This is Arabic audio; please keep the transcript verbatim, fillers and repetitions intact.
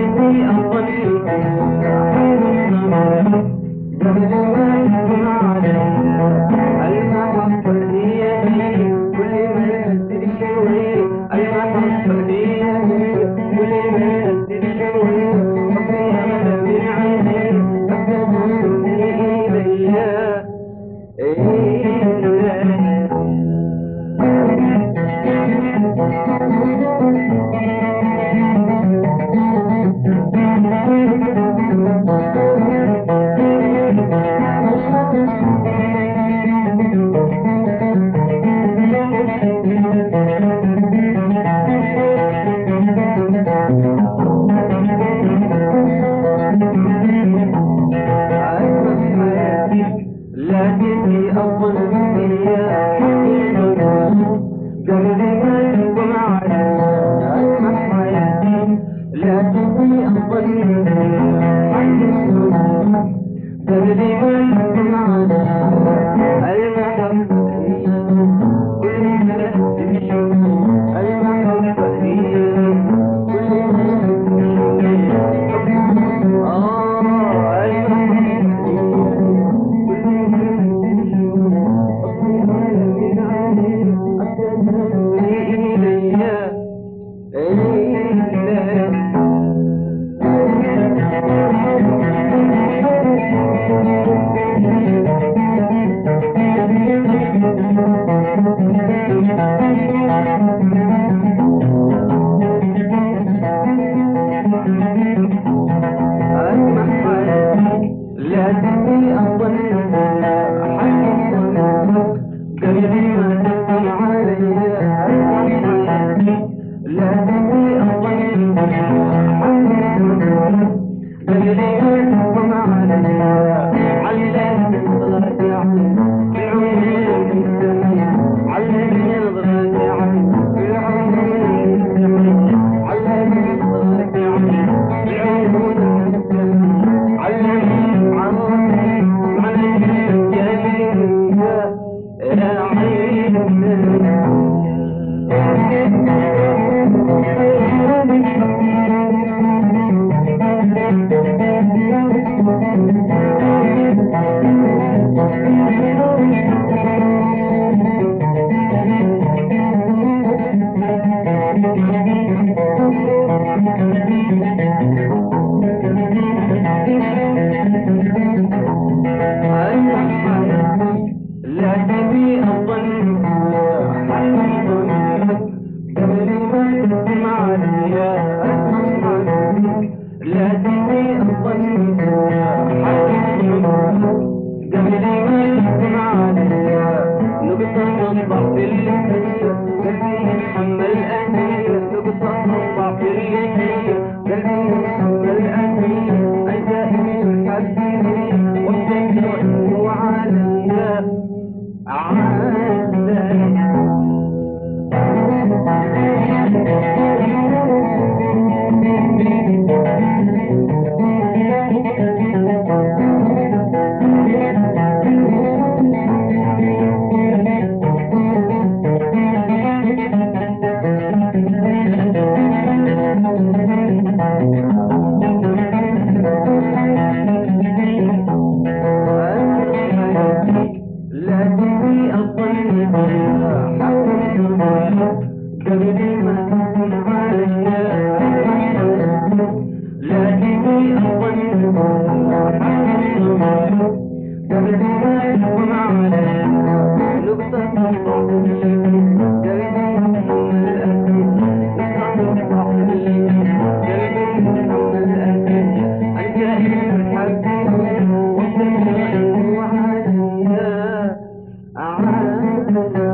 لكني أظن يا قلبي قلبكم على أسمع حياتي لكني أظن قلبي قلبكم على المحبة كل ما المحبة هي كل لكني أظن قلبي ما تقوم علي لكني أظن قلبي ما تقوم علي علمني نظرتي عني بعيوني المستحيل علمني نظرتي عني بعيوني المستحيل علمني نظرتي عني بعيوني المستحيل علمني لكني أظن قبل ما تقوم علي لكني أظن قبل ما تقوم علي نقطة نصبح في الليل قلبي يتحمل أهلي نقطة نصبح في الليل قلبي يتحمل أهلي أنت إني حبيبي والدنيا وعلي لكني أظن قبل ما تكون علي لكني أظن قبل ما تكون علي نقطة نصبح قلبي يتحمل أهلي نقطة نصبح قلبي يتحمل أهلي أنت إني حبيبي والدنيا وعلي أعلم